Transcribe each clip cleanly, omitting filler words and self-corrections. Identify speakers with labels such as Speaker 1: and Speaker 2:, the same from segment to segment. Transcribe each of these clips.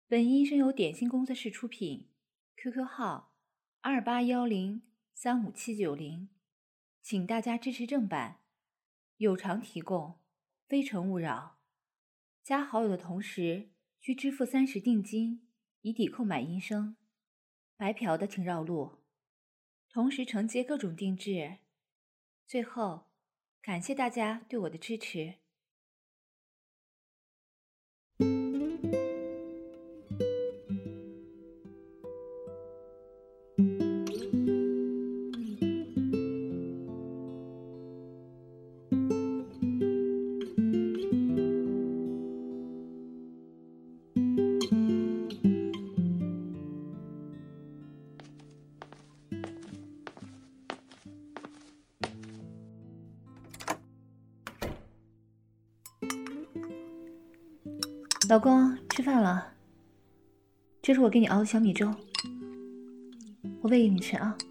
Speaker 1: 本音声由点心工作室出品 ，QQ 号2810357790，请大家支持正版，有偿提供，非诚勿扰。加好友的同时需支付30定金，以抵扣买音声。白嫖的请绕路，同时承接各种定制。最后，感谢大家对我的支持。老公，吃饭了。这是我给你熬的小米粥，我喂给你吃啊。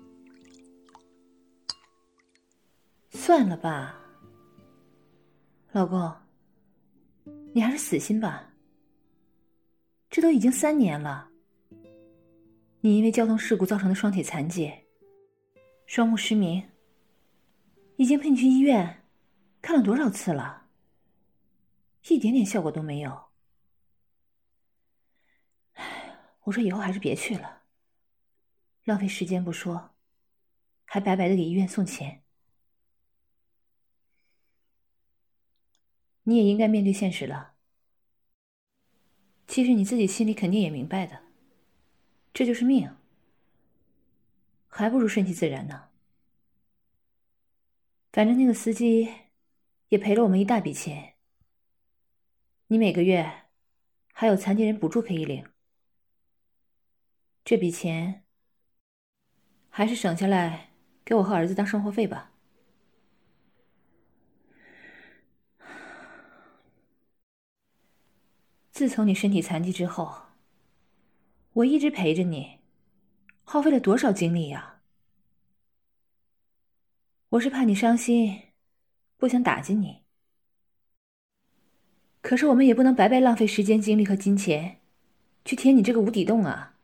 Speaker 1: 算了吧，老公，你还是死心吧。这都已经3年了，你因为交通事故造成的双腿残疾、双目失明，已经陪你去医院看了多少次了，一点点效果都没有。我说以后还是别去了，浪费时间不说，还白白的给医院送钱。你也应该面对现实了。其实你自己心里肯定也明白的，这就是命，还不如顺其自然呢。反正那个司机也赔了我们一大笔钱，你每个月还有残疾人补助可以领。这笔钱还是省下来给我和儿子当生活费吧。自从你身体残疾之后，我一直陪着你，耗费了多少精力呀！我是怕你伤心，不想打击你。可是我们也不能白白浪费时间、精力和金钱，去填你这个无底洞啊！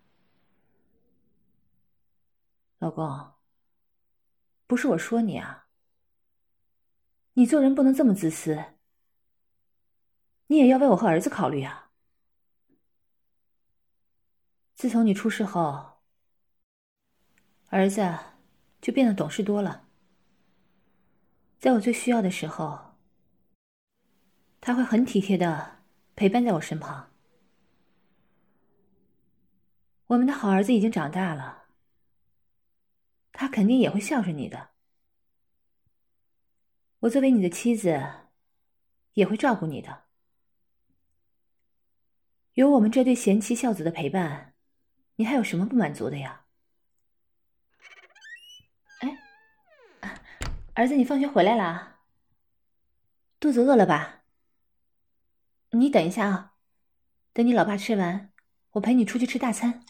Speaker 1: 老公，不是我说你啊，你做人不能这么自私，你也要为我和儿子考虑啊。自从你出事后，儿子就变得懂事多了。在我最需要的时候，他会很体贴的陪伴在我身旁。我们的好儿子已经长大了，他肯定也会孝顺你的。我作为你的妻子，也会照顾你的。有我们这对贤妻孝子的陪伴，你还有什么不满足的呀？哎，儿子，你放学回来了？肚子饿了吧？你等一下啊，等你老爸吃完，我陪你出去吃大餐。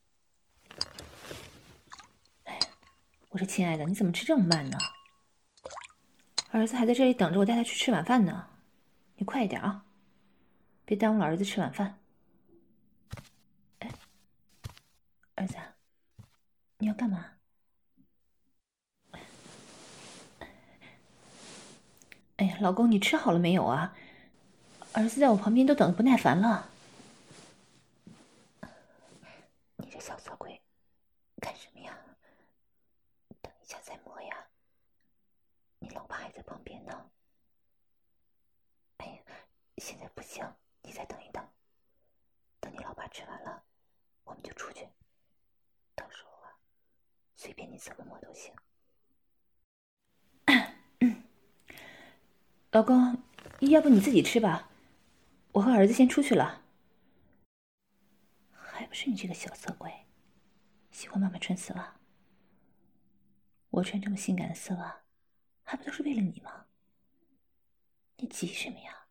Speaker 1: 哎，我说亲爱的，你怎么吃这么慢呢？儿子还在这里等着我带他去吃晚饭呢，你快一点啊，别耽误了儿子吃晚饭。哎，儿子，你要干嘛？哎呀，老公，你吃好了没有啊？儿子在我旁边都等得不耐烦了。你这小色鬼，干什么呀？等一下再摸呀。你老爸还在旁边呢。哎呀，现在不行，你再等一等。等你老爸吃完了，我们就出去。到时候啊，随便你怎么摸都行。老公，要不你自己吃吧，我和儿子先出去了。还不是你这个小色鬼，喜欢妈妈穿丝袜。我穿这么性感的丝袜，还不都是为了你吗？你急什么呀？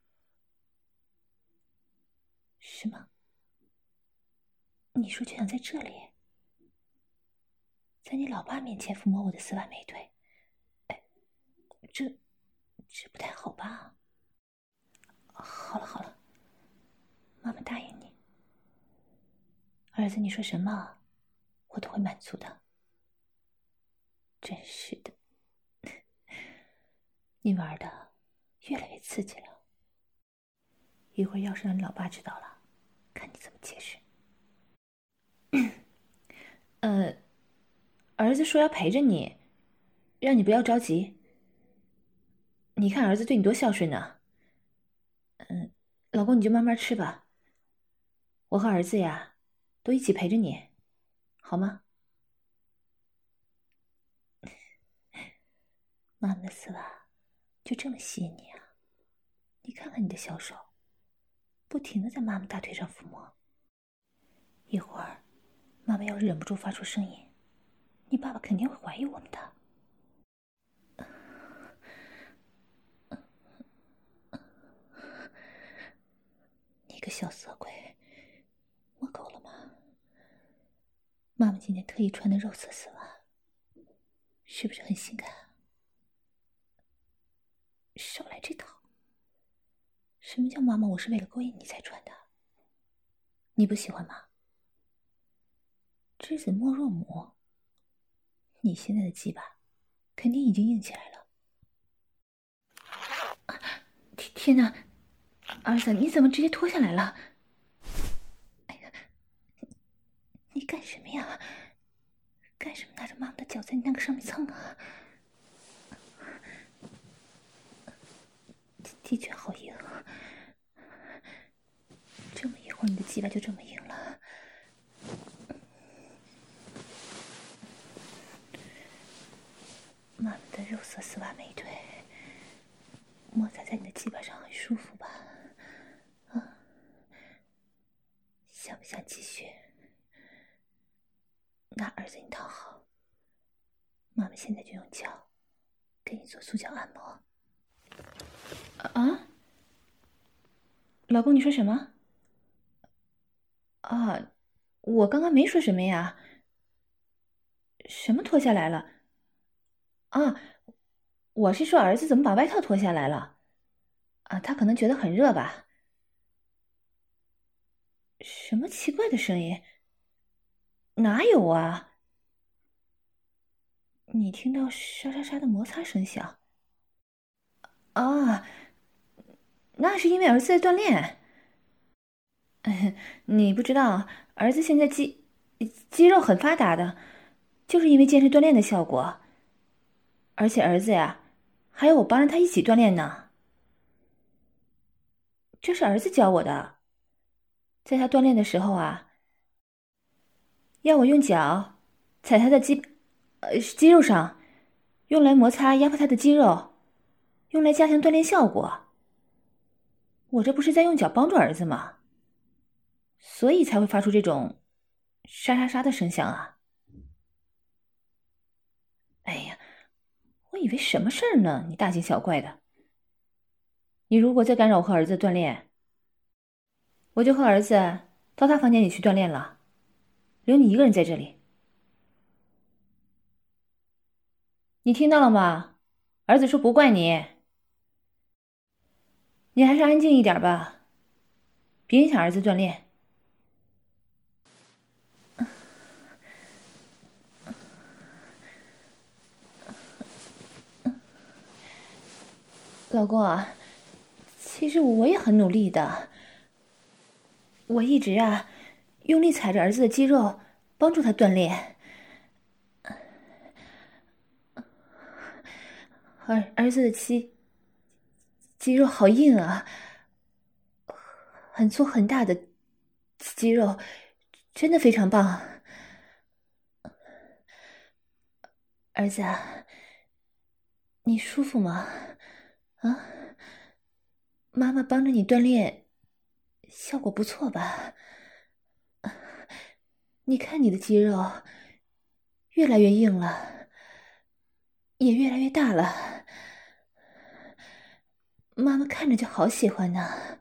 Speaker 1: 是吗？你说就想在这里，在你老爸面前抚摸我的丝袜美腿？哎，这不太好吧？好了好了，妈妈答应你。 儿子，你说什么，我都会满足的。真是的，你玩的越来越刺激了。一会儿要是让你老爸知道了，看你怎么解释。儿子说要陪着你，让你不要着急。你看儿子对你多孝顺呢。老公你就慢慢吃吧。我和儿子呀，都一起陪着你，好吗？妈妈的丝袜就这么吸引你啊？你看看你的小手，不停的在妈妈大腿上抚摸。一会儿，妈妈要是忍不住发出声音，你爸爸肯定会怀疑我们的。你个小色鬼，摸够了吗？妈妈今天特意穿的肉色丝袜，是不是很性感？少来这套！什么叫妈妈？我是为了勾引你才穿的，你不喜欢吗？知子莫若母，你现在的鸡巴肯定已经硬起来了。天哪，儿子，你怎么直接脱下来了？哎呀，你干什么呀？干什么拿着妈妈的脚在你那个上面蹭啊？的确好硬，这么一会儿你的鸡巴就这么硬了。妈妈的肉色丝袜美腿，摩擦在你的鸡巴上很舒服吧？啊，想不想继续？那儿子你躺好，妈妈现在就用脚给你做速脚按摩。啊？老公，你说什么？啊，我刚刚没说什么呀。什么脱下来了？啊，我是说儿子怎么把外套脱下来了？啊，他可能觉得很热吧。什么奇怪的声音？哪有啊？你听到沙沙沙的摩擦声响？啊，那是因为儿子在锻炼。你不知道，儿子现在肌肉很发达的，就是因为健身锻炼的效果。而且儿子呀，还要我帮着他一起锻炼呢。这是儿子教我的，在他锻炼的时候啊，要我用脚踩他的肌肉上，用来摩擦压迫他的肌肉，用来加强锻炼效果。我这不是在用脚帮助儿子吗？所以才会发出这种沙沙沙的声响啊！哎呀，我以为什么事儿呢？你大惊小怪的。你如果再干扰我和儿子锻炼，我就和儿子到他房间里去锻炼了，留你一个人在这里。你听到了吗？儿子说不怪你，你还是安静一点吧，别影响儿子锻炼。老公啊，其实我也很努力的，我一直啊用力踩着儿子的肌肉，帮助他锻炼。儿子的肌肉好硬啊，很粗很大的肌肉，真的非常棒。儿子啊，你舒服吗？啊，妈妈帮着你锻炼，效果不错吧？你看你的肌肉越来越硬了，也越来越大了，妈妈看着就好喜欢呢。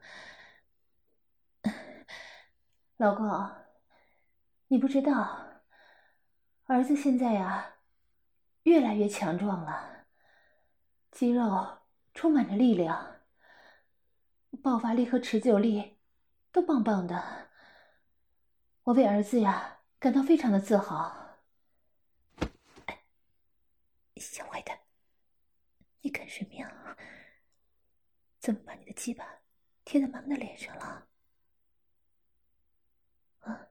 Speaker 1: 老公，你不知道，儿子现在呀，越来越强壮了，肌肉充满着力量，爆发力和持久力都棒棒的。 我为儿子呀感到非常的自豪。小坏蛋，你干什么呀？怎么把你的鸡巴贴在妈妈的脸上了？啊？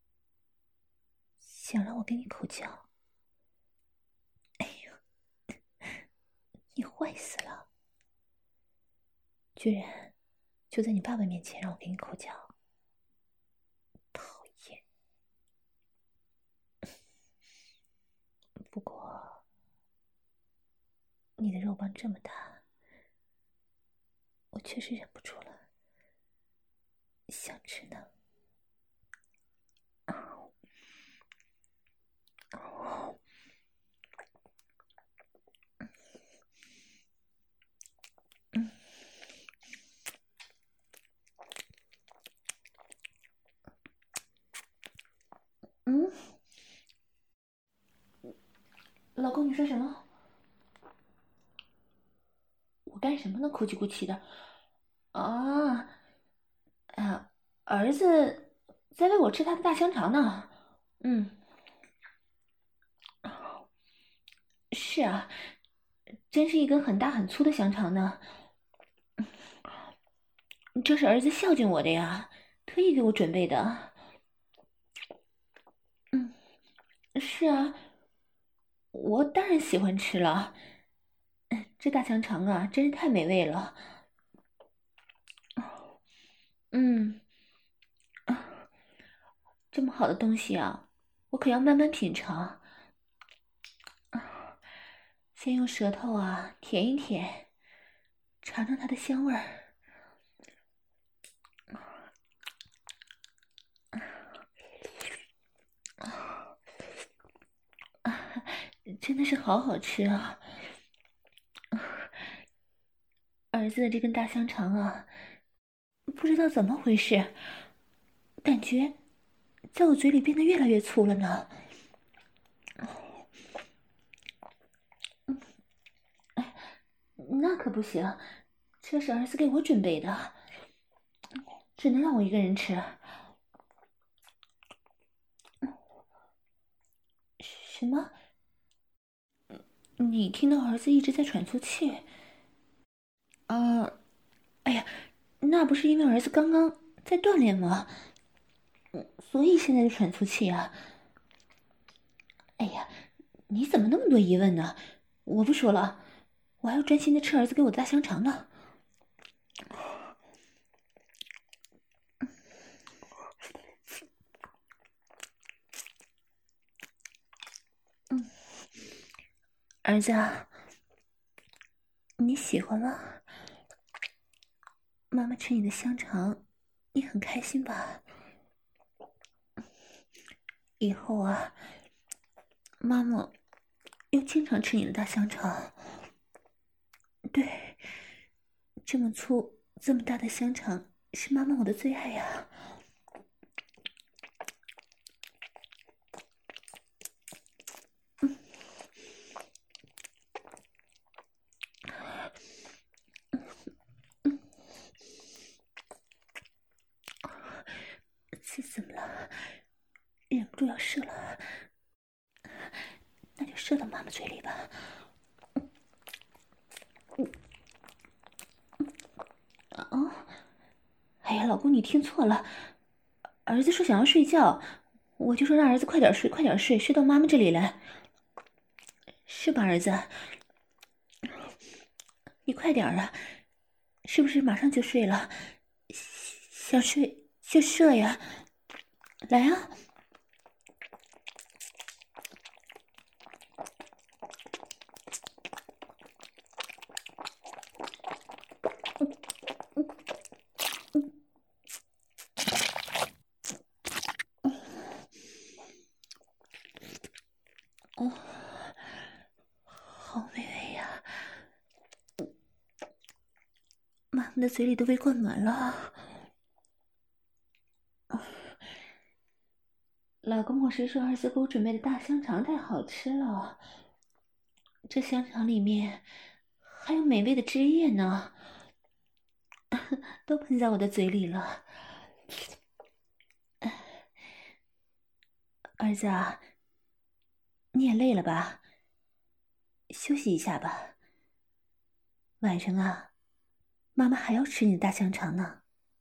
Speaker 1: 想让我给你口交？哎呦，你坏死了！居然就在你爸爸面前让我给你口交，讨厌！不过你的肉棒这么大，我确实忍不住了，想吃呢。嗯，老公，你说什么？我干什么呢？哭泣哭泣的。啊，儿子在喂我吃他的大香肠呢。嗯，是啊，真是一根很大很粗的香肠呢。这是儿子孝敬我的呀，特意给我准备的。嗯，是啊，我当然喜欢吃了。这大香肠啊，真是太美味了。嗯，这么好的东西啊，我可要慢慢品尝。先用舌头啊舔一舔，尝尝它的香味儿。真的是好好吃啊！儿子的这根大香肠啊，不知道怎么回事，感觉在我嘴里变得越来越粗了呢。那可不行，这是儿子给我准备的，只能让我一个人吃。什么？你听到儿子一直在喘粗气？啊，哎呀，那不是因为儿子刚刚在锻炼吗？所以现在就喘粗气啊。哎呀，你怎么那么多疑问呢？我不说了，我还要专心的吃儿子给我的大香肠呢。儿子啊，你喜欢吗？妈妈吃你的香肠，你很开心吧？以后啊，妈妈要经常吃你的大香肠。对，这么粗、这么大的香肠是妈妈我的最爱呀。这怎么了？忍不住要射了，那就射到妈妈嘴里吧。啊！哎呀，老公，你听错了，儿子说想要睡觉，我就说让儿子快点睡，快点睡，睡到妈妈这里来，是吧，儿子？你快点啊！是不是马上就睡了？想睡就射呀！来啊！哦，好美味呀！妈妈的嘴里都被灌满了。老公，我是说儿子给我准备的大香肠太好吃了，这香肠里面还有美味的汁液呢，都喷在我的嘴里了。 儿子啊，你也累了吧？休息一下吧。晚上啊，妈妈还要吃你的大香肠呢。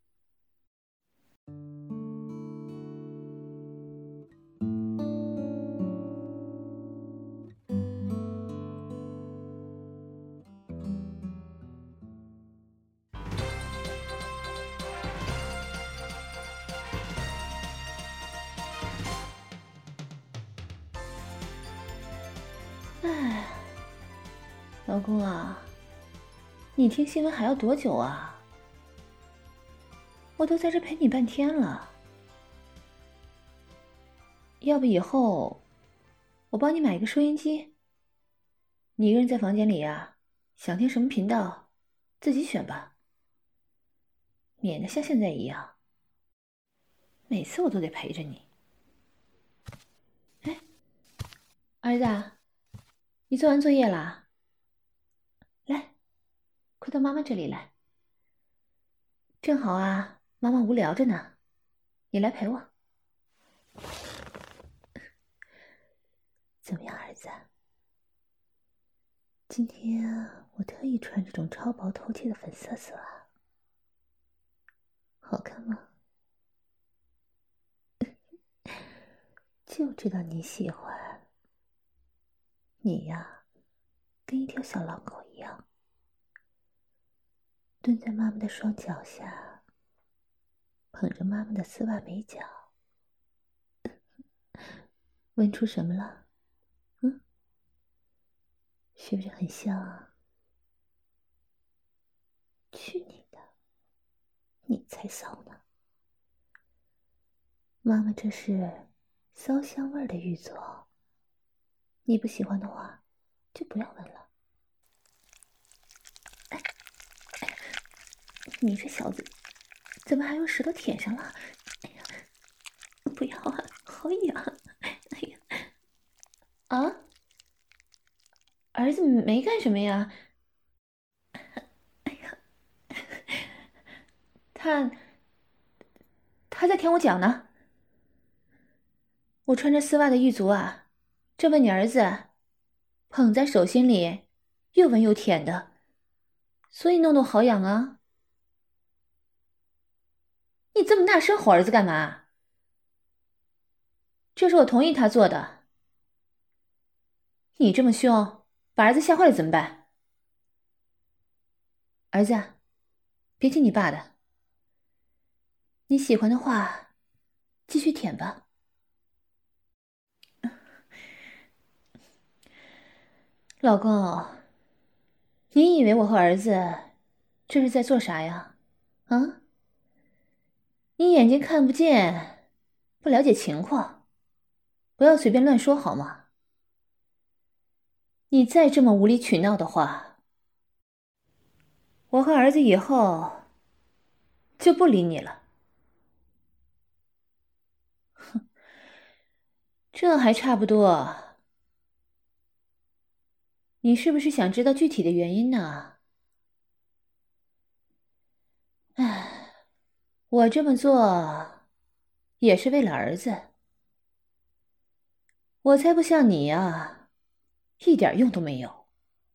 Speaker 1: 哎，老公啊，你听新闻还要多久啊？我都在这陪你半天了。要不以后我帮你买一个收音机，你一个人在房间里呀，想听什么频道自己选吧，免得像现在一样，每次我都得陪着你。哎，儿子，你做完作业啦？来，快到妈妈这里来。正好啊，妈妈无聊着呢，你来陪我。怎么样，儿子？今天我特意穿这种超薄透气的粉色色啊，好看吗？就知道你喜欢。你呀，跟一条小狼狗一样，蹲在妈妈的双脚下，捧着妈妈的丝袜美脚。闻出什么了？嗯，是不是很香啊？去你的，你才骚呢！妈妈这是骚香味的玉镯，你不喜欢的话，就不要闻了。哎，你这小子，怎么还用舌头舔上了？哎呀，不要啊，好痒！哎呀，啊，儿子没干什么呀？哎呀，他在舔我脚呢。我穿着丝袜的玉足啊，这问你儿子，捧在手心里，又闻又舔的，所以弄得我好痒啊。你这么大声吼儿子干嘛？这是我同意他做的。你这么凶，把儿子吓坏了怎么办？儿子，别听你爸的，你喜欢的话，继续舔吧。老公，你以为我和儿子这是在做啥呀？啊？你眼睛看不见，不了解情况，不要随便乱说好吗？你再这么无理取闹的话，我和儿子以后就不理你了。哼，这还差不多。你是不是想知道具体的原因呢？唉，我这么做也是为了儿子。我才不像你呀，一点用都没有。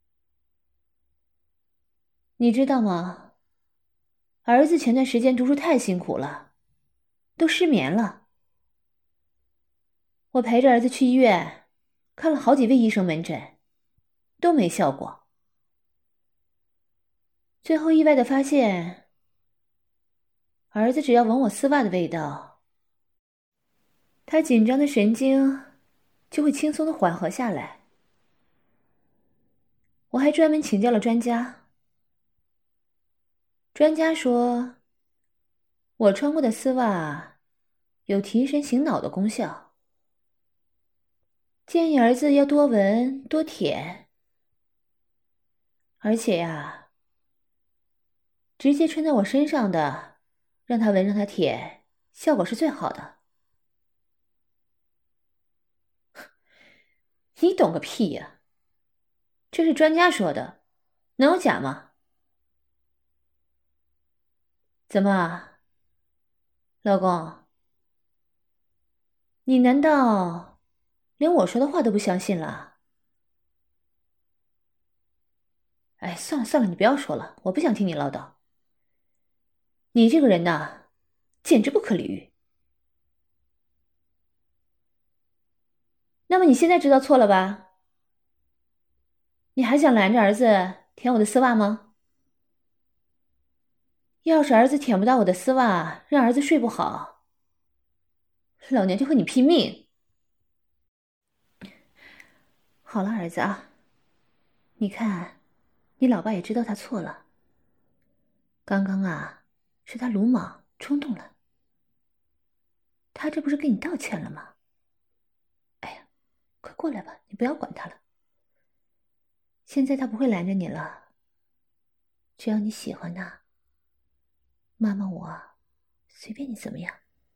Speaker 1: 你知道吗？儿子前段时间读书太辛苦了，都失眠了。我陪着儿子去医院，看了好几位医生门诊，都没效果。最后意外的发现，儿子只要闻我丝袜的味道，他紧张的神经就会轻松的缓和下来。我还专门请教了专家，专家说，我穿过的丝袜有提神醒脑的功效，建议儿子要多闻多舔，而且呀，直接穿在我身上的，让他闻让他舔，效果是最好的。你懂个屁呀！这是专家说的，能有假吗？怎么，老公？ 你难道连我说的话都不相信了？哎，算了算了，你不要说了，我不想听你唠叨。你这个人呐，简直不可理喻。那么你现在知道错了吧？你还想拦着儿子舔我的丝袜吗？要是儿子舔不到我的丝袜，让儿子睡不好，老娘就和你拼命！好了，儿子啊，你看，你老爸也知道他错了。刚刚啊，是他鲁莽冲动了，他这不是跟你道歉了吗？哎呀，快过来吧，你不要管他了。现在他不会拦着你了，只要你喜欢他，妈妈我随便你怎么样。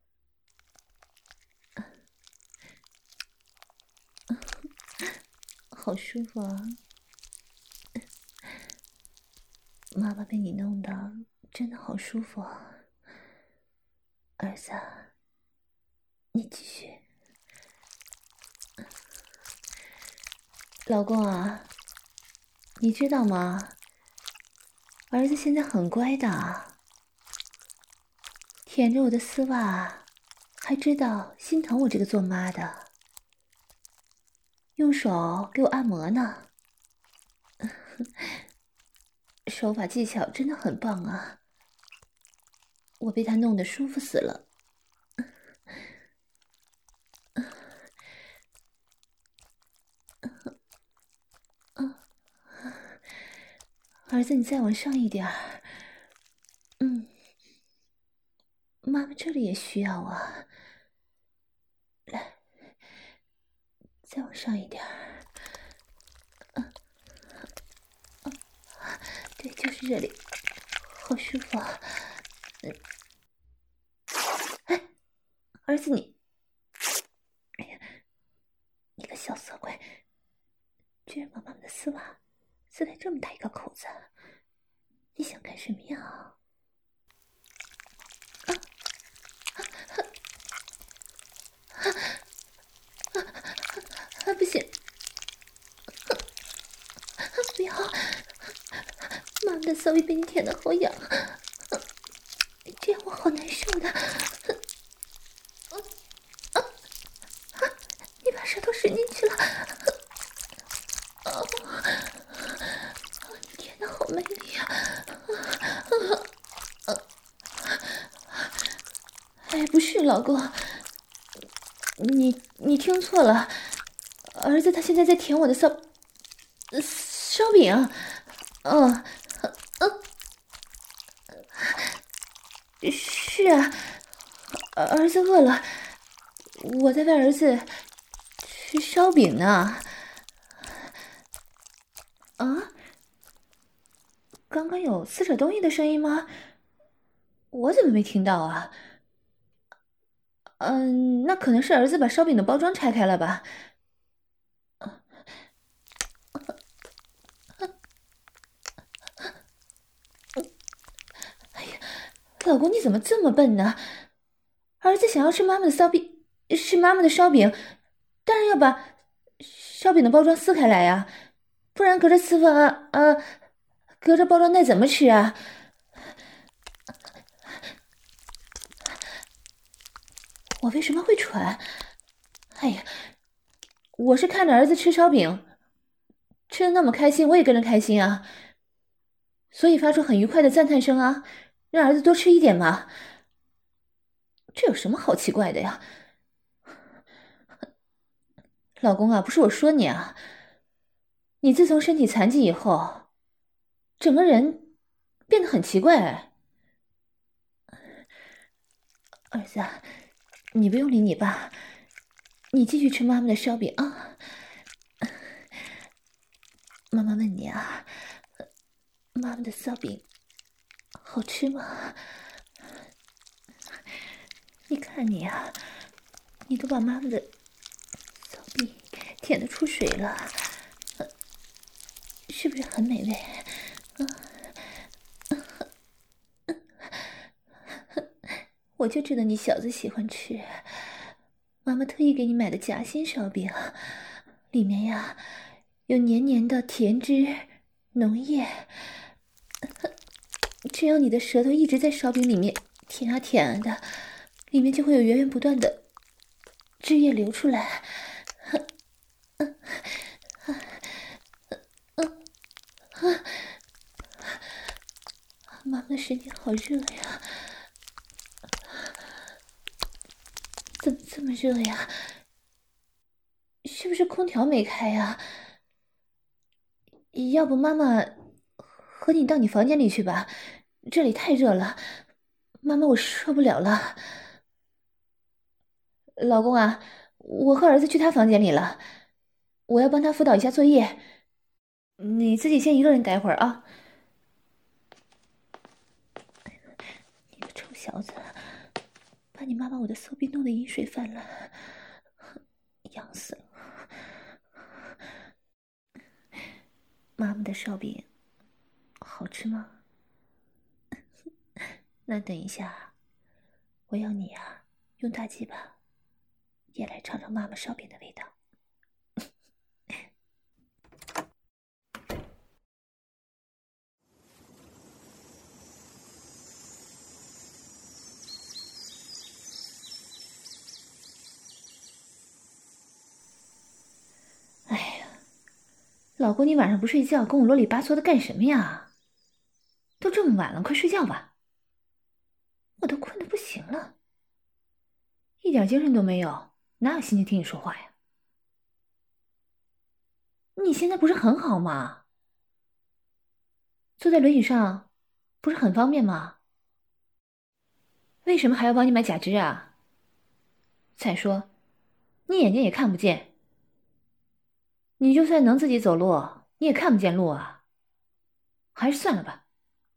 Speaker 1: 好舒服啊！妈妈被你弄的真的好舒服啊，儿子，你继续。老公啊，你知道吗？儿子现在很乖的，舔着我的丝袜，还知道心疼我这个做妈的，用手给我按摩呢，手法技巧真的很棒啊！我被他弄得舒服死了。儿子，你再往上一点儿。妈妈这里也需要啊。来，再往上一点儿。对，就是这里，好舒服啊。哎，儿子你，哎呀，你个小色鬼，居然把妈妈的丝袜撕开这么大一个口子，你想干什么呀？不行，不要！妈妈的骚逼被你舔得好痒，这样我好难受的。你把舌头伸进去了，你舔得好卖力啊！哎，不是，老公，你听错了，儿子他现在在舔我的烧饼。是啊，儿子饿了，我在喂儿子吃烧饼呢。啊，刚刚有撕扯东西的声音吗？我怎么没听到啊？那可能是儿子把烧饼的包装拆开了吧。哎呀，老公你怎么这么笨呢？儿子想要吃妈妈的是妈妈的烧饼，当然要把烧饼的包装撕开来呀，不然隔着丝袜隔着包装袋怎么吃啊？我为什么会喘？哎呀，我是看着儿子吃烧饼，吃的那么开心，我也跟着开心啊，所以发出很愉快的赞叹声啊，让儿子多吃一点嘛。这有什么好奇怪的呀？老公啊，不是我说你啊，你自从身体残疾以后，整个人变得很奇怪。儿子啊，你不用理你爸，你继续吃妈妈的烧饼啊。妈妈问你啊，妈妈的烧饼好吃吗？你看你啊，你都把妈妈的烧饼舔得出水了，是不是很美味？我就知道你小子喜欢吃， 妈妈特意给你买的夹心烧饼，里面呀有黏黏的甜汁、浓液，只要你的舌头一直在烧饼里面舔啊舔啊的，里面就会有源源不断的汁液流出来。妈妈的身体好热呀，怎么这么热呀？是不是空调没开呀？要不妈妈和你到你房间里去吧，这里太热了，妈妈我受不了了。老公啊，我和儿子去他房间里了，我要帮他辅导一下作业，你自己先一个人待会儿啊。你个臭小子，把你妈把我的骚逼弄得饮水泛滥，痒死了。妈妈的烧饼好吃吗？那等一下，我要你啊，用大鸡巴也来尝尝妈妈烧饼的味道。哎呀，老公，你晚上不睡觉，跟我啰里吧嗦的干什么呀？都这么晚了，快睡觉吧。我都困得不行了，一点精神都没有，哪有心情听你说话呀？你现在不是很好吗？坐在轮椅上不是很方便吗？为什么还要帮你买假肢啊？再说，你眼睛也看不见，你就算能自己走路，你也看不见路啊。还是算了吧。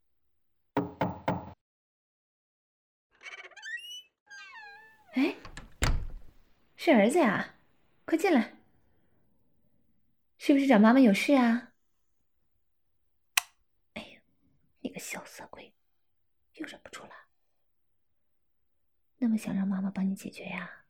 Speaker 1: 哎，是儿子呀，快进来。是不是找妈妈有事啊？哎呀，你个小色鬼，又忍不住了。那么想让妈妈帮你解决呀？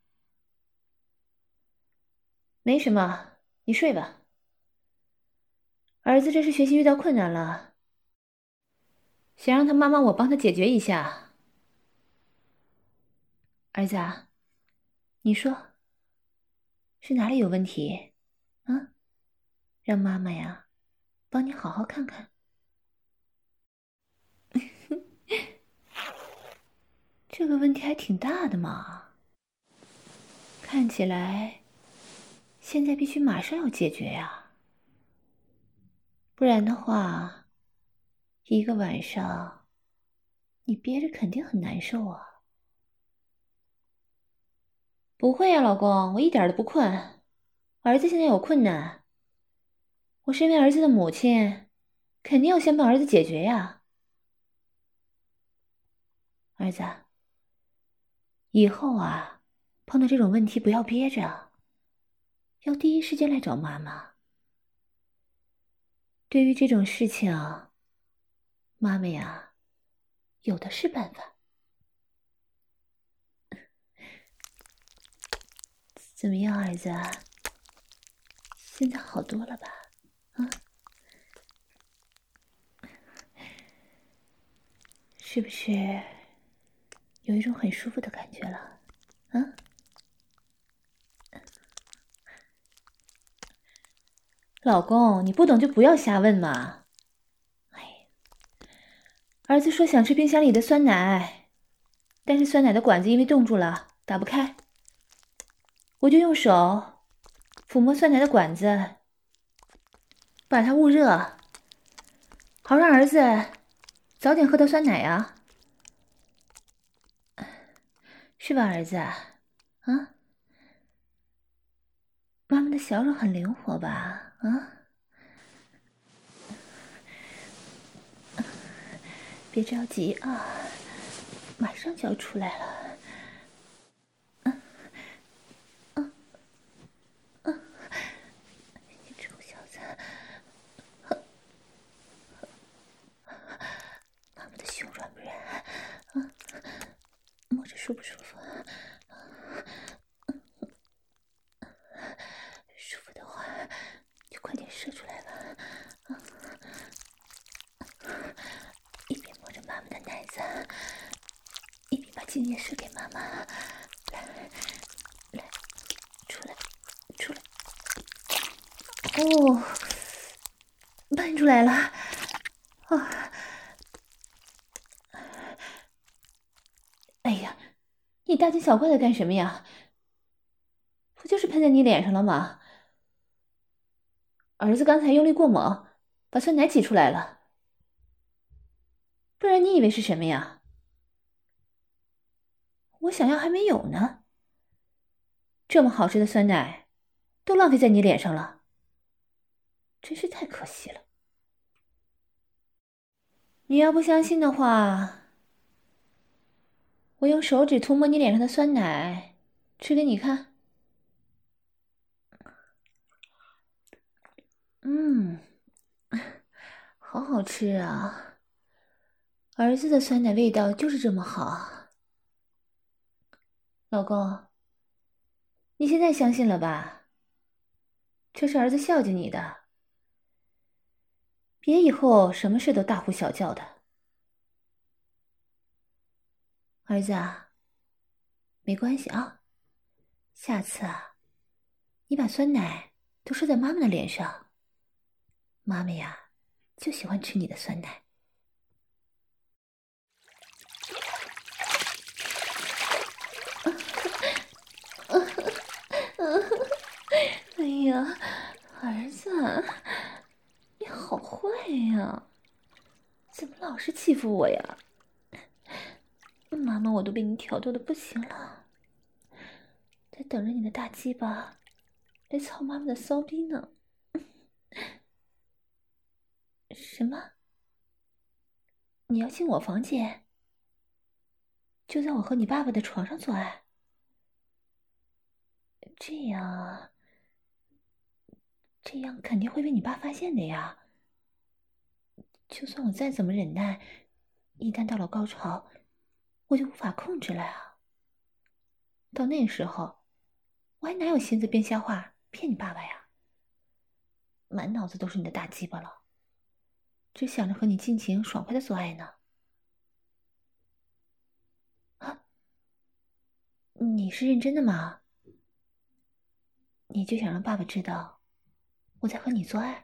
Speaker 1: 没什么，你睡吧。儿子这是学习遇到困难了，想让他妈妈我帮他解决一下。儿子啊，你说是哪里有问题啊？让妈妈呀帮你好好看看。这个问题还挺大的嘛，看起来现在必须马上要解决呀，不然的话，一个晚上你憋着肯定很难受啊。不会呀，老公，我一点都不困。儿子现在有困难，我身为儿子的母亲，肯定要先帮儿子解决呀。儿子，以后啊，碰到这种问题不要憋着，要第一时间来找妈妈。对于这种事情，妈妈呀，有的是办法。怎么样，儿子？现在好多了吧？啊，是不是有一种很舒服的感觉了？啊？老公，你不懂就不要瞎问嘛。哎，儿子说想吃冰箱里的酸奶，但是酸奶的管子因为冻住了，打不开。我就用手抚摸酸奶的管子，把它捂热，好让儿子早点喝到酸奶啊，是吧，儿子？啊，妈妈的小手很灵活吧？啊，别着急啊，马上就要出来了。你臭小子，妈妈的胸软不软？啊，摸着舒不舒服？ 哦，喷出来了！啊！哎呀，你大惊小怪的干什么呀？不就是喷在你脸上了吗？儿子刚才用力过猛，把酸奶挤出来了。不然你以为是什么呀？我想要还没有呢。这么好吃的酸奶，都浪费在你脸上了，真是太可惜了。你要不相信的话，我用手指涂抹你脸上的酸奶，吃给你看。嗯，好好吃啊！儿子的酸奶味道就是这么好。老公，你现在相信了吧？这是儿子孝敬你的，别以后什么事都大呼小叫的。儿子啊，没关系啊，下次啊，你把酸奶都射在妈妈的脸上，妈妈呀，就喜欢吃你的酸奶。哎呀，儿子，你好坏呀！怎么老是欺负我呀？妈妈我都被你挑逗的不行了，在等着你的大鸡巴来操妈妈的骚逼呢。什么？你要进我房间？就在我和你爸爸的床上做爱？这样啊，这样肯定会被你爸发现的呀。就算我再怎么忍耐，一旦到了高潮，我就无法控制了呀。到那时候，我还哪有心思编瞎话骗你爸爸呀？满脑子都是你的大鸡巴了，只想着和你尽情爽快的做爱呢。啊，你是认真的吗？你就想让爸爸知道我在和你做爱？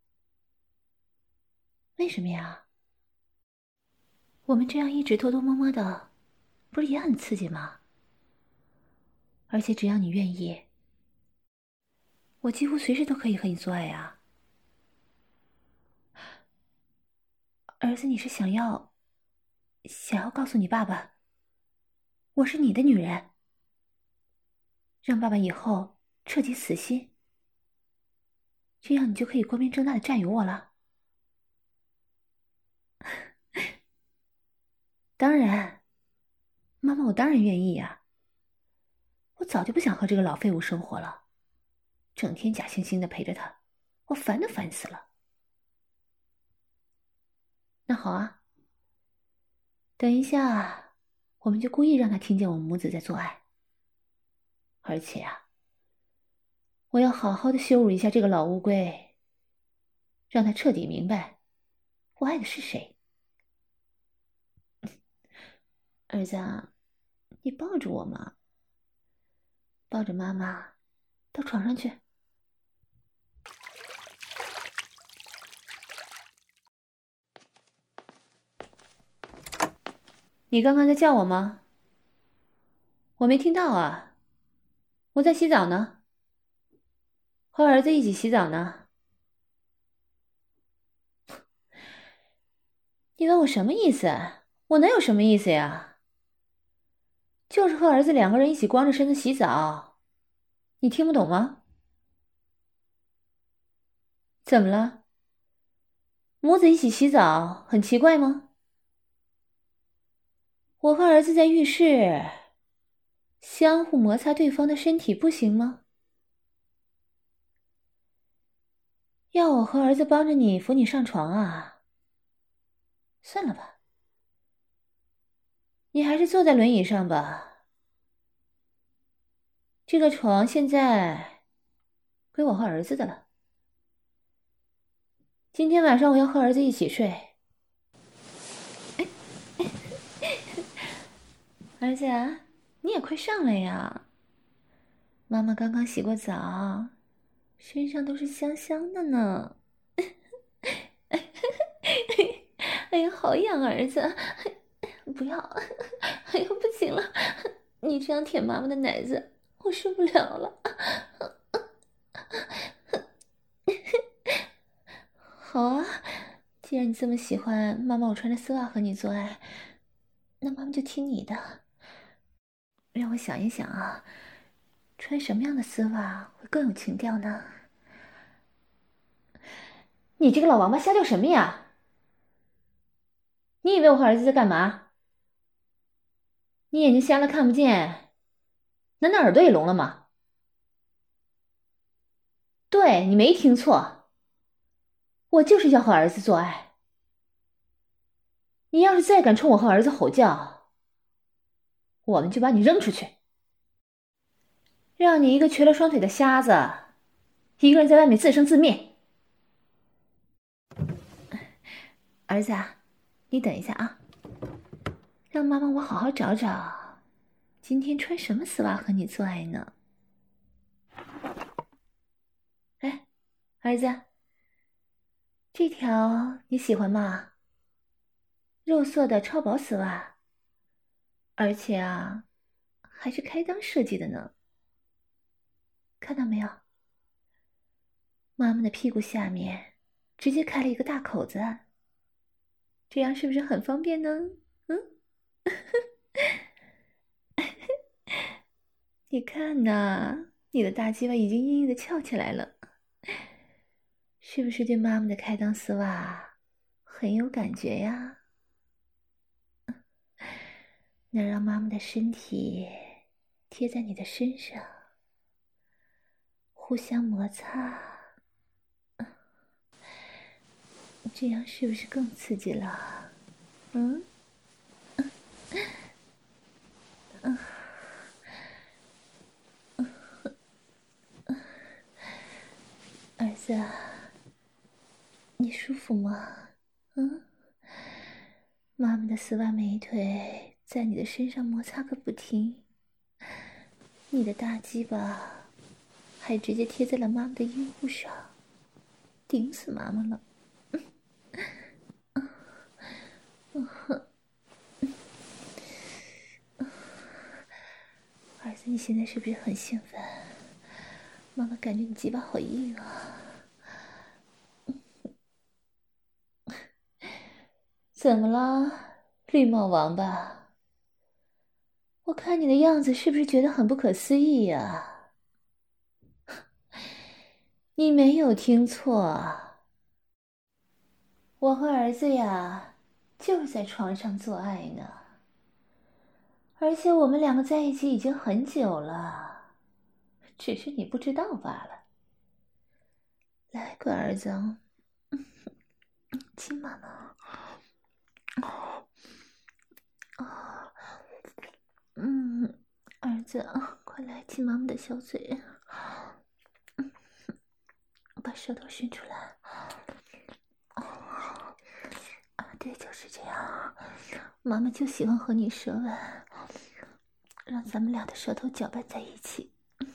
Speaker 1: 为什么呀？我们这样一直偷偷摸摸的，不是也很刺激吗？而且只要你愿意，我几乎随时都可以和你做爱呀。儿子，你是想要告诉你爸爸，我是你的女人，让爸爸以后彻底死心，这样你就可以光明正大的占有我了。当然，妈妈，我当然愿意呀。我早就不想和这个老废物生活了，整天假惺惺的陪着他，我烦都烦死了。那好啊，等一下，我们就故意让他听见我们母子在做爱，而且啊，我要好好的羞辱一下这个老乌龟，让他彻底明白我爱的是谁。儿子啊，你抱着我嘛，抱着妈妈到床上去。你刚刚在叫我吗？我没听到啊，我在洗澡呢，和儿子一起洗澡呢。你问我什么意思？我能有什么意思呀？就是和儿子两个人一起光着身子洗澡，你听不懂吗？怎么了？母子一起洗澡很奇怪吗？我和儿子在浴室相互摩擦对方的身体不行吗？要我和儿子帮着你扶你上床啊？算了吧，你还是坐在轮椅上吧。这个床现在归我和儿子的了。今天晚上我要和儿子一起睡。儿子啊，你也快上来呀！妈妈刚刚洗过澡， 身上都是香香的呢。哎呀，好痒，儿子！不要！哎呦，不行了，你这样舔妈妈的奶子，我受不了了。好啊，既然你这么喜欢妈妈我穿着丝袜和你做爱，那妈妈就听你的。让我想一想啊，穿什么样的丝袜会更有情调呢？你这个老王八瞎叫什么呀？你以为我和儿子在干嘛？你眼睛瞎了看不见？难道耳朵也聋了吗？对，你没听错，我就是要和儿子做爱。你要是再敢冲我和儿子吼叫，我们就把你扔出去，让你一个瘸了双腿的瞎子，一个人在外面自生自灭。儿子啊，你等一下啊，让妈妈我好好找找，今天穿什么丝袜和你做爱呢？哎，儿子，这条你喜欢吗？肉色的超薄丝袜，而且啊，还是开裆设计的呢。看到没有？妈妈的屁股下面直接开了一个大口子，这样是不是很方便呢？嗯，你看呐，你的大鸡巴已经硬硬的翘起来了，是不是对妈妈的开裆丝袜很有感觉呀？能让妈妈的身体贴在你的身上，互相摩擦，这样是不是更刺激了？嗯？儿子啊，你舒服吗？嗯？妈妈的丝袜美腿在你的身上摩擦个不停，你的大鸡巴还直接贴在了妈妈的阴部上，顶死妈妈了。儿子，你现在是不是很兴奋？妈妈感觉你鸡巴好硬啊！怎么了，绿帽王八？我看你的样子，是不是觉得很不可思议呀？你没有听错，我和儿子呀，就是在床上做爱呢。而且我们两个在一起已经很久了，只是你不知道罢了。来，乖儿子，亲妈妈。儿子，快来亲妈妈的小嘴，把舌头伸出来。对，就是这样。妈妈就喜欢和你舌吻，让咱们俩的舌头搅拌在一起。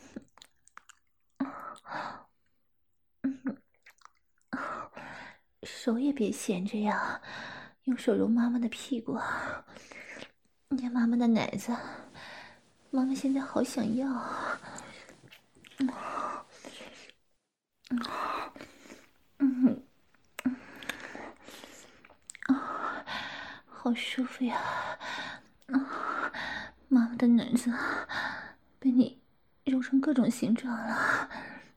Speaker 1: 手也别闲着呀，用手揉妈妈的屁股，捏妈妈的奶子。妈妈现在好想要。好舒服呀！妈妈的奶子被你揉成各种形状了，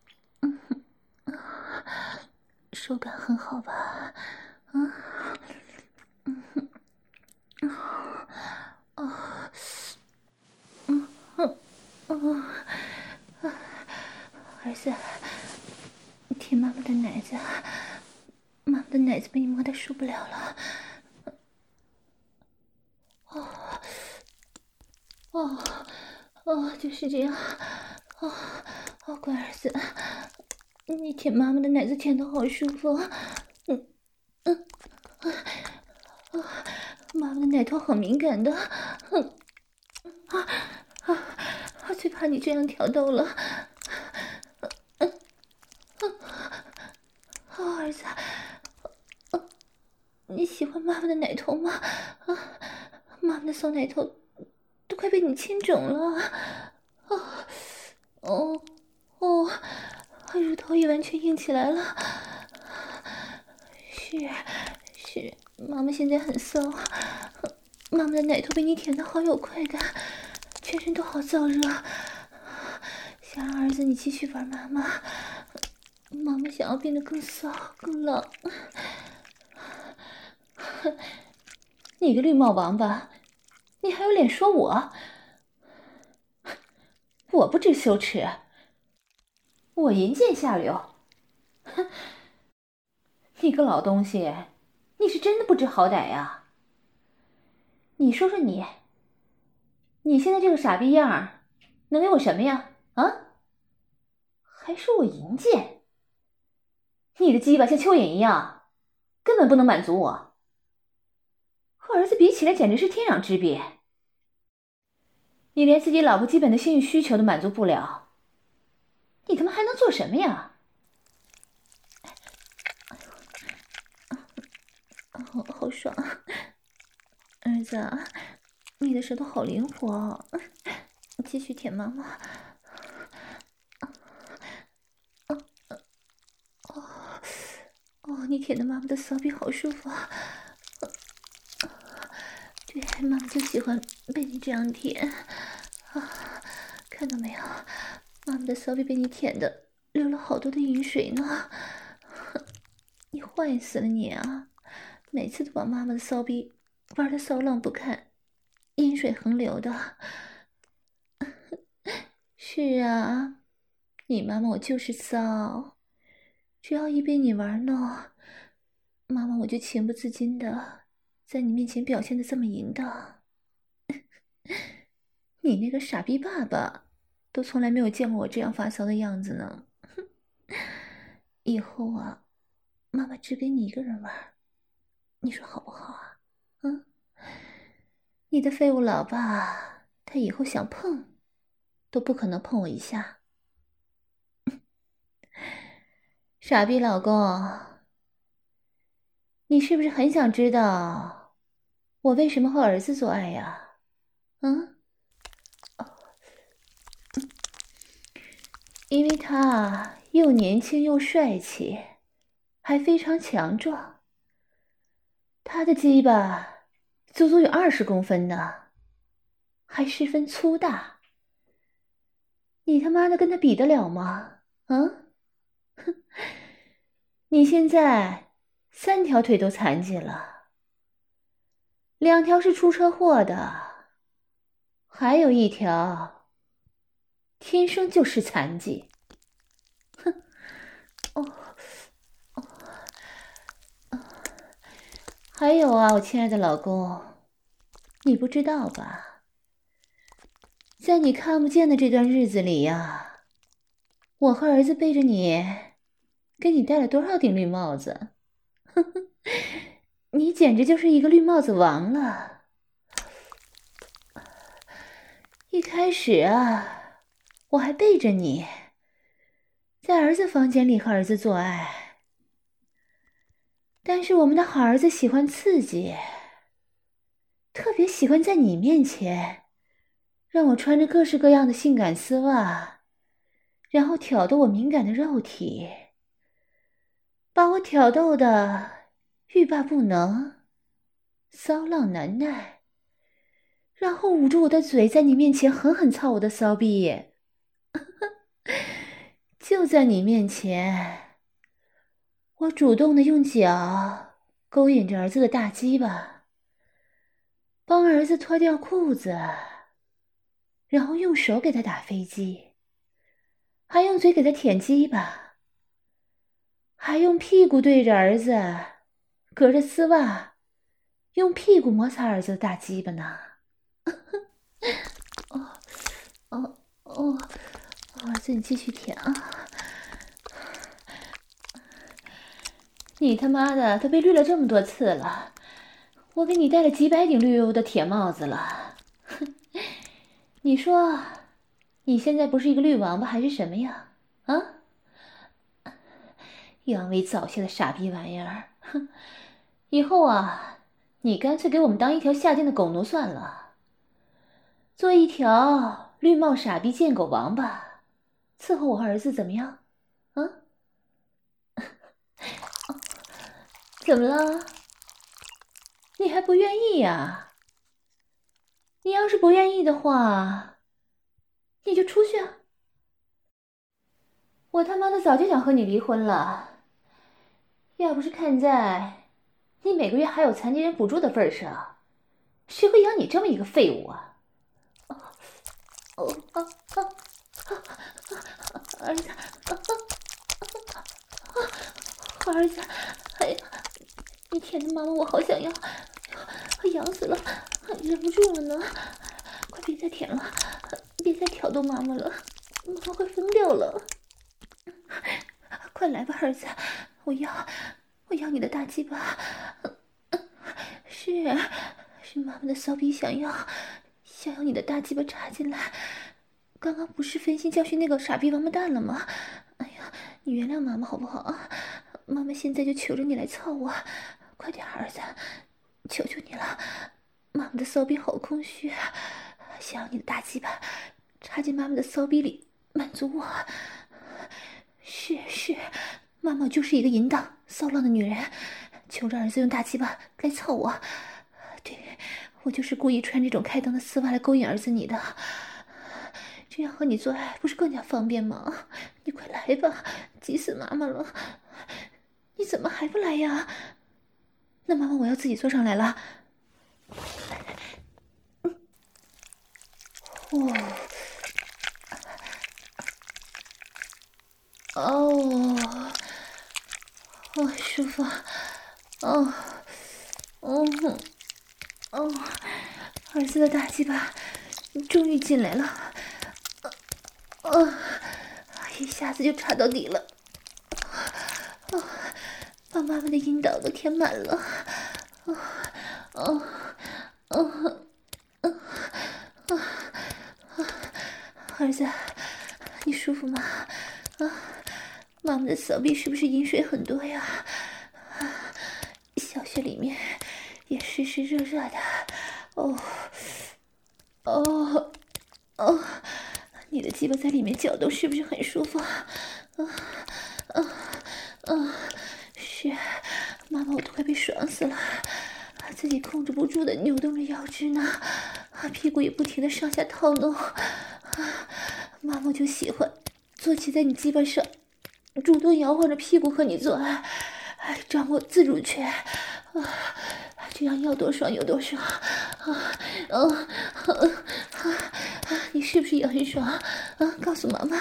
Speaker 1: 手感很好吧？儿子，舔妈妈的奶子，妈妈的奶子被你摸得受不了了。就是这样。乖儿子，你舔妈妈的奶子舔得好舒服。妈妈的奶头好敏感的。最怕你这样挑逗了。 儿子，你喜欢妈妈的奶头吗？妈妈的骚奶头都快被你亲肿了。乳头也完全硬起来了。是，妈妈现在很骚，妈妈的奶头被你舔得好有快感，全身都好燥热。想让儿子你继续玩妈妈，妈妈想要变得更骚更浪。你个绿帽王八，你还有脸说我？我不知羞耻，我淫贱下流。你个老东西，你是真的不知好歹呀！你说说你，你现在这个傻逼样儿，能给我什么呀？啊？还说我淫贱？你的鸡巴像蚯蚓一样，根本不能满足我。和儿子比起来，简直是天壤之别。你连自己老婆基本的性欲需求都满足不了，你他妈还能做什么呀？好爽，儿子，你的舌头好灵活哦，继续舔妈妈。你舔的妈妈的骚逼好舒服啊！对，妈妈就喜欢被你这样舔啊！看到没有，妈妈的骚逼被你舔的流了好多的饮水呢。你坏死了你啊！每次都把妈妈的骚逼玩的骚浪不堪，饮水横流的。是啊，你妈妈我就是骚，只要一被你玩弄，妈妈我就情不自禁的在你面前表现的这么淫荡。你那个傻逼爸爸都从来没有见过我这样发骚的样子呢。以后啊，妈妈只给你一个人玩，你说好不好啊？你的废物老爸他以后想碰都不可能碰我一下。傻逼老公，你是不是很想知道我为什么和儿子做爱呀？因为他又年轻又帅气，还非常强壮。他的鸡巴足足有20公分呢，还十分粗大。你他妈的跟他比得了吗？你现在3条腿都残疾了，2条是出车祸的，还有1条天生就是残疾。还有啊，我亲爱的老公，你不知道吧？在你看不见的这段日子里呀，我和儿子背着你，给你戴了多少顶绿帽子？你简直就是一个绿帽子王了。一开始啊，我还背着你，在儿子房间里和儿子做爱，但是我们的好儿子喜欢刺激，特别喜欢在你面前让我穿着各式各样的性感丝袜，然后挑逗我敏感的肉体，把我挑逗的欲罢不能，骚浪难耐，然后捂住我的嘴，在你面前狠狠操我的骚逼。就在你面前，我主动的用脚勾引着儿子的大鸡巴，帮儿子脱掉裤子，然后用手给他打飞机，还用嘴给他舔鸡巴，还用屁股对着儿子，隔着丝袜，用屁股摩擦儿子的大鸡巴呢。儿子，你继续舔啊！你他妈的都被绿了这么多次了，我给你戴了几百顶绿油油的铁帽子了。你说，你现在不是一个绿王八还是什么呀？ 阳痿早泄的傻逼玩意儿！哼，以后啊，你干脆给我们当一条下贱的狗奴算了，做一条绿帽傻逼贱狗王吧，伺候我儿子怎么样？啊？怎么了？你还不愿意呀？你要是不愿意的话，你就出去啊！我他妈的早就想和你离婚了，要不是看在你每个月还有残疾人补助的份上，谁会养你这么一个废物啊？儿子，儿子，哎呀，你天哪，妈妈，我好想要，痒死了，忍不住了呢！快别再舔了，别再挑逗妈妈了，妈妈会疯掉了！快来吧，儿子，我要你的大鸡巴！是妈妈的骚逼想要你的大鸡巴插进来。刚刚不是分心教训那个傻逼王八蛋了吗？哎呀，你原谅妈妈好不好？妈妈现在就求着你来操我，快点，儿子，求求你了！妈妈的骚逼好空虚，想要你的大鸡巴插进妈妈的骚逼里，满足我。是，妈妈就是一个淫荡骚浪的女人，求着儿子用大鸡巴来操我。对，我就是故意穿这种开裆的丝袜来勾引儿子你的。这样和你做爱不是更加方便吗？你快来吧，急死妈妈了！你怎么还不来呀？那妈妈我要自己坐上来了。舒服。儿子的大鸡巴终于进来了。一下子就插到底了，把妈妈的阴道都填满了。儿子，你舒服吗？妈妈的骚逼是不是阴水很多呀？小穴里面也湿湿热热的。你的鸡巴在里面搅动，是不是很舒服？是，妈妈，我都快被爽死了，自己控制不住的扭动着腰肢呢，屁股也不停的上下套弄。妈妈就喜欢坐骑在你鸡巴上，主动摇晃着屁股和你做爱，掌握自主权。这样要多爽有多爽。你是不是也很爽？告诉妈妈。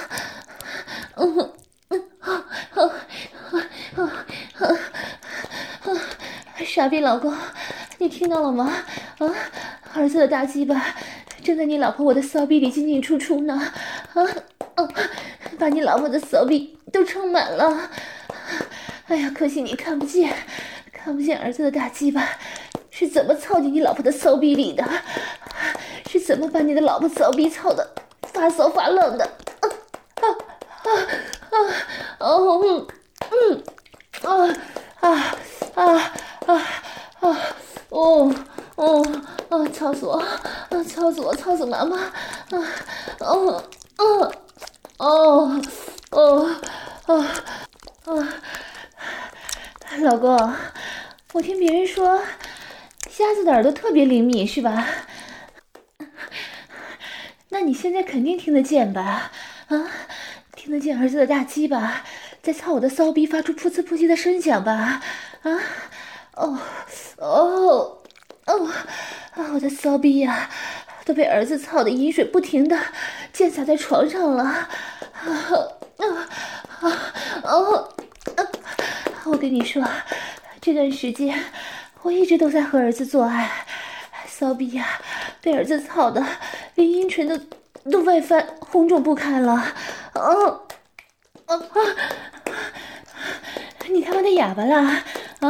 Speaker 1: 傻逼老公，你听到了吗？儿子的大鸡巴正在你老婆我的骚逼里进进出出呢。把你老婆的骚逼都撑满了。哎呀，可惜你看不见儿子的大鸡巴是怎么操进你老婆的骚逼里的，是怎么把你的老婆骚逼操的发骚发愣的。操死我！操死妈妈！老公，我听别人说瞎子的耳朵特别灵敏，是吧？那你现在肯定听得见吧？听得见儿子的大鸡巴在操我的骚逼发出噗呲噗呲的声响吧？我的骚逼呀，都被儿子操的饮水不停的溅洒在床上了。我跟你说，这段时间我一直都在和儿子做爱，骚逼呀，被儿子操的连阴唇都外翻，红肿不堪了。你他妈的哑巴啦！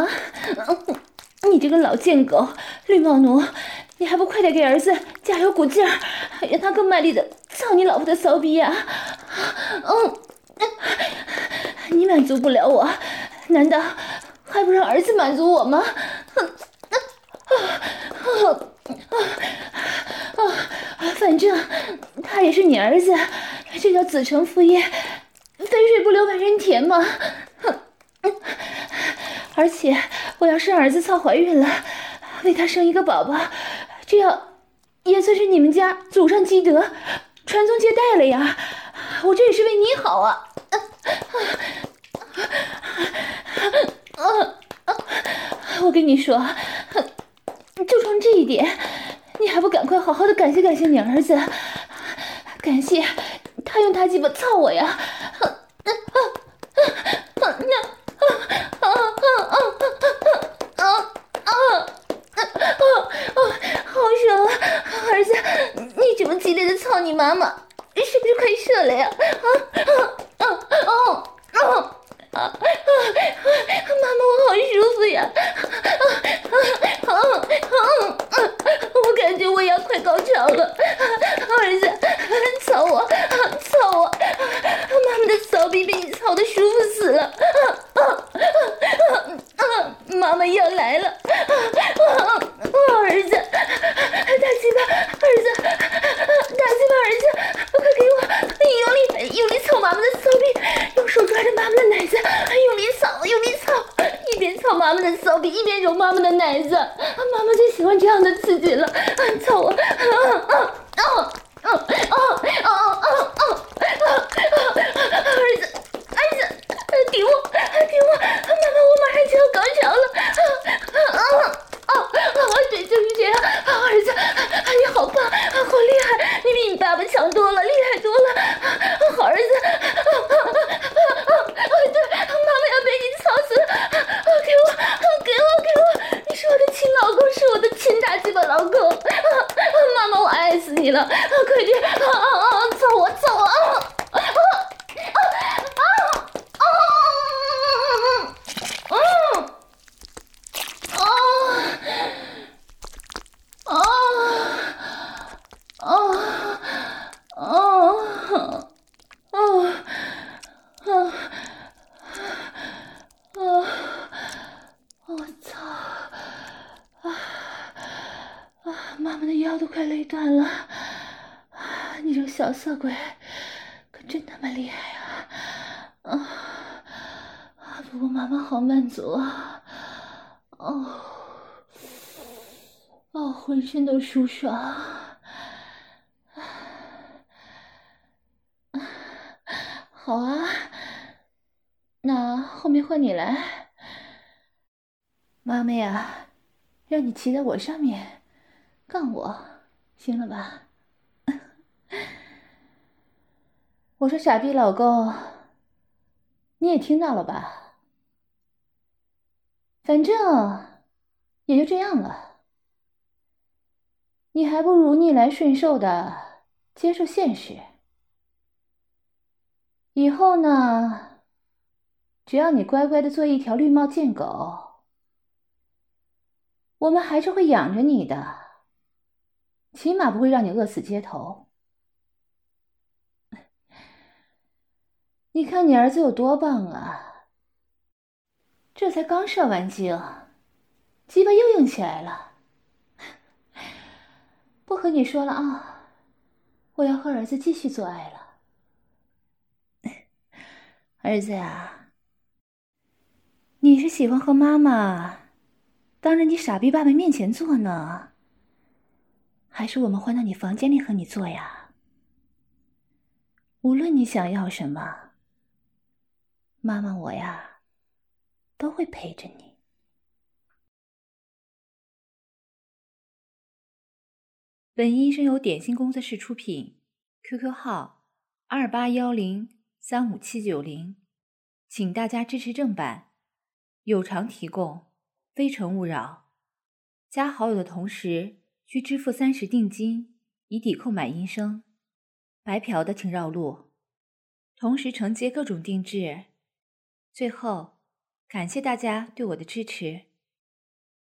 Speaker 1: 你这个老贱狗，绿帽奴，你还不快点给儿子加油鼓劲儿，让他更卖力的操你老婆的骚逼呀！你满足不了我， 难道还不让儿子满足我吗？反正他也是你儿子，这叫子承父业，肥水不流外人田嘛。而且我要是儿子操怀孕了，为他生一个宝宝，这样也算是你们家祖上积德，传宗接代了呀。我这也是为你好啊。我跟你说，就冲这一点，你还不赶快好好的感谢感谢你儿子，感谢他用他鸡巴操我呀。好爽啊，儿子，你这么激烈的操你妈妈，是不是快射了呀？妈妈，我好舒服呀！我感觉我要快高潮了，儿子，操我，操我！妈妈的骚逼被你操得舒服死了！妈妈要来了！儿子，大鸡巴，儿子，大鸡巴，儿子，快给我用力操妈妈的骚逼，用手抓着妈妈的奶子，用力操，一边操妈妈的骚逼，一边揉妈妈的奶子。妈妈最喜欢这样的刺激了，操我！儿子，给我，妈妈，我马上就要高潮了！对，就是这样，儿子，你好棒，好厉害，你比你爸爸强多了，厉害多了，好儿子，对，妈妈要被你操死了，给我，你是我的亲老公，是我的亲大鸡巴老公，妈妈，我爱死你了，快点，操我！我操！妈妈的腰都快累断了，你这个小色鬼可真他妈厉害啊！不过妈妈好满足啊！浑身都舒爽。好啊，那后面换你来。妈妈呀，让你骑在我上面干我，行了吧？我说傻逼老公，你也听到了吧？反正也就这样了，你还不如逆来顺受的接受现实。以后呢，只要你乖乖的做一条绿帽贱狗，我们还是会养着你的，起码不会让你饿死街头。你看你儿子有多棒啊，这才刚射完精，鸡巴又硬起来了。不和你说了啊，我要和儿子继续做爱了。儿子呀，你是喜欢和妈妈当着你傻逼爸爸面前做呢，还是我们换到你房间里和你做呀？无论你想要什么，妈妈我呀都会陪着你。本音声由点心工作室出品 ，QQ 号28103570，请大家支持正版，有偿提供，非诚勿扰。加好友的同时需支付30定金，以抵扣买音声。白嫖的请绕路，同时承接各种定制。最后，感谢大家对我的支持。